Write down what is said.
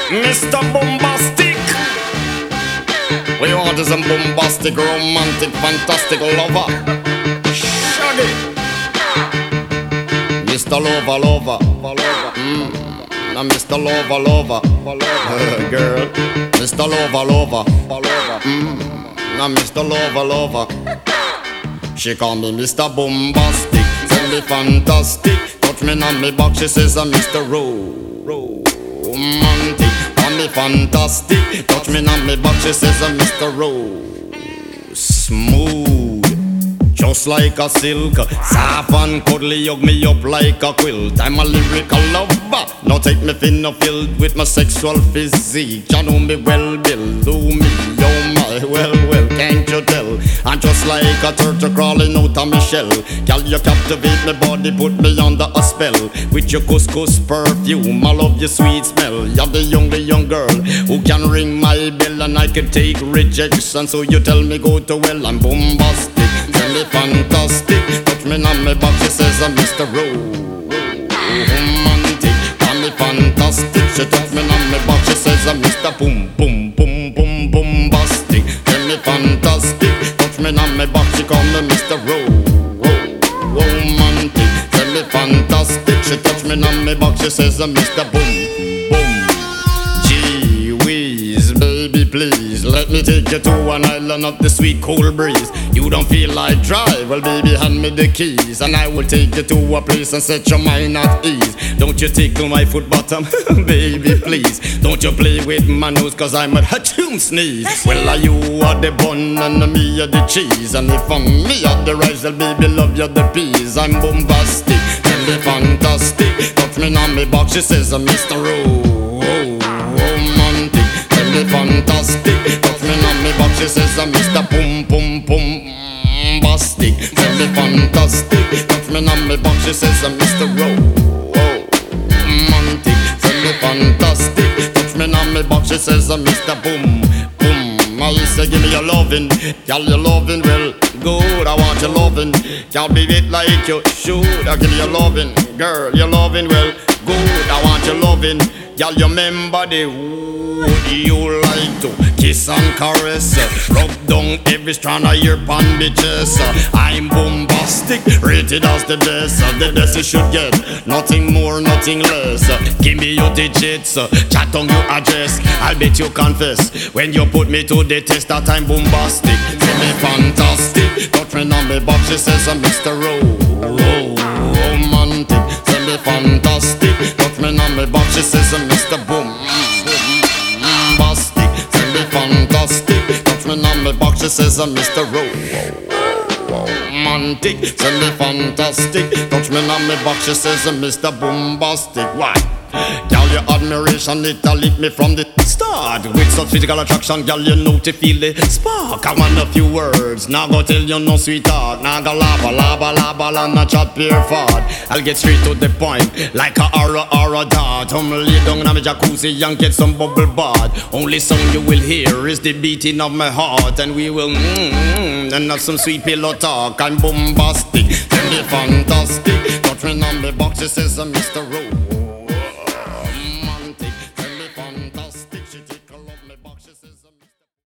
Mr. Bombastic. We want is a bombastic, romantic, fantastic lover. Shaggy. Mr. Lover, lover. Now Mr. Lover, lover. Girl. Mr. Lover, lover. Now Mr. Lover, lover. She call me Mr. Bombastic. Tell me fantastic. Touch me on me back, she says I'm Mr. Romantic. Call me fantastic. Touch me on me back, she says I'm Mr. Smooth, just like a silk. Soft and cuddly, hug me up like a quilt. I'm a lyrical lover. Now take me thin or filled with my sexual physique. You know me well, Bill. Do me, oh my, well, can't you tell? I'm just like a turtle crawling out of my shell. Girl, you captivate my body, put me under a spell. With your couscous perfume, I love your sweet smell. You're the young girl who can ring my bell, and I can take rejection. So you tell me go to well, I'm bombastic. Tell me fantastic. Touch me on my back, she says I'm Mr. Romantic. Tell me fantastic. She touch me on my back, she says I'm Mr. Bombastic. Tell me fantastic. Touch me on my back, she call me Mr. Romantic. Tell me fantastic. She touch me on my back, she says I'm Mr. Gee whiz, baby please, let me take you to an island of the sweet cool breeze. You don't feel like drive, well baby hand me the keys, and I will take you to a place and set your mind at ease. Don't you tickle my foot bottom, baby please. Don't you play with my nose, cause I'm a hatchoon sneeze. Well you are the bun and me are the cheese, and if I'm me are the rice, well baby love you the peas. I'm bombastic, tell me fantastic. Touch me on me box, she says I'm Mr. Romantic. Tell me fantastic. Touch me on me box, she says I'm Mr. Bombastic. Tell me fantastic. Touch me on me box, she says I'm Mr. Romantic. Tell me fantastic. Touch me on me box, she says I'm Mr. Boom. I say give me your lovin', girl, your lovin' well good. I want your lovin', can't be it like you should. I give me your lovin', girl, your lovin' well good. I want your lovin', girl, you remember the would you like to kiss and caress, rub down every strand of your pan bitches. I'm bombastic, rated as the best you should get, nothing more, nothing less. Give me your digits, chat on your address, I'll bet you confess when you put me to the test that I'm bombastic. Tell me fantastic, touch me on me box, she says I'm Mr. Romantic. Tell me fantastic, touch me on me box, she says I'm Mr. Bombastic. Tell me fantastic, touch me on me box, she says I'm Mr. Romantic. Tell me fantastic, touch me on me box, she says I'm Mr. Bombastic. Why? Girl, your admiration, it'll lift me from the start. With such physical attraction, girl, you know to feel the spark. I want a few words, now go tell you no sweetheart. Now go laba, not chat pure fart. I'll get straight to the point, like a aura dart. Lay down in my jacuzzi and get some bubble bath. Only sound you will hear is the beating of my heart, and we will and have some sweet pillow talk. I'm bombastic, tell me fantastic. Touch me on the box, she says I'm Mr. Rowe.